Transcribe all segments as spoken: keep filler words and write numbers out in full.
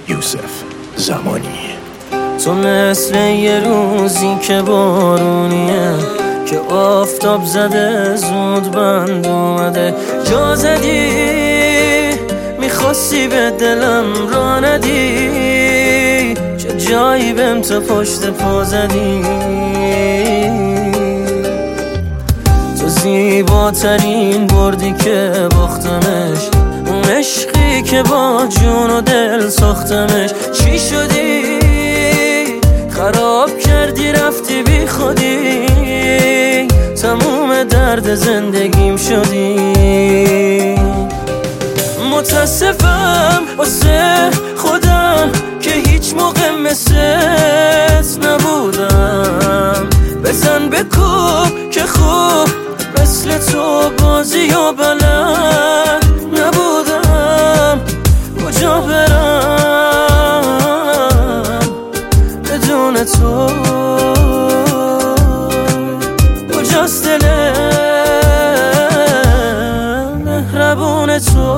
یوسف زمانی. تو مثل یه روزی که بارونیه، که آفتاب زده زود بند اومده. جا زدی میخواستی به دلم را ندی، چه جایی بهم تو پشت پا زدی. تو زیباترین بردی که باختمش، اون عشقی که با جون و دل ساختمش. چی شدی؟ خراب کردی رفتی بی خودی، تموم درد زندگیم شدی. متاسفم واسه خودم که هیچ موقع مثلت نبودم. بزن بکوب که خوب مثل تو بازی و بلد نبودم. کجا برم بدون تو؟ کجاست دل مهربون تو؟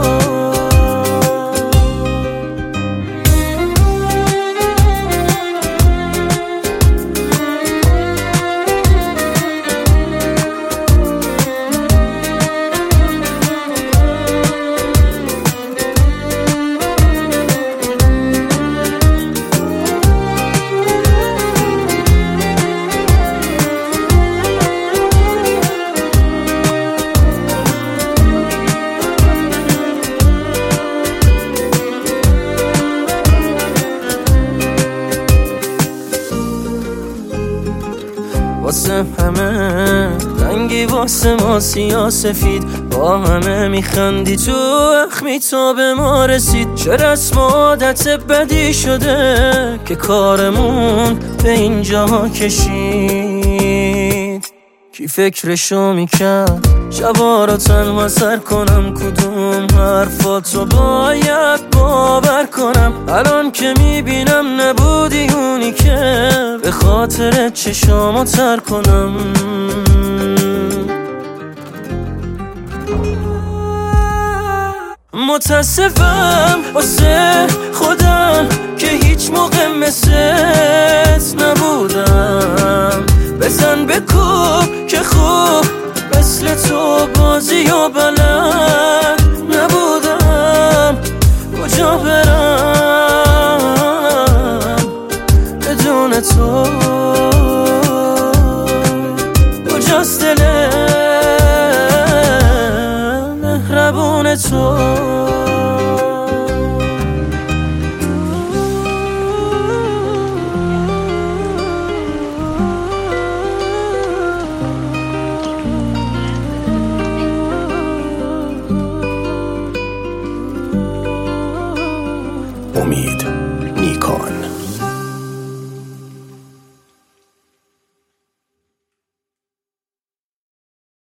واسه همه رنگی، واسه ما سیاه سفید، با همه میخندی تو اخمی تا به ما رسید. چه رسم و عادت بدی شده که کارمون به اینجا کشید. کی فکرشو میکرد شبا رو تنها سر کنم، کدوم حرفاتو باید باور کنم. الان که میبینم نبودی اونی که به خاطر چشامو تر کنم. متاسفم واسه خودم که هیچ موقع مثلت نبودم. بزن بکوب که خوب مثل تو بازی و بلد نبودم. کجا برم بدون تو؟ کجاست دل مهربون تو؟ امید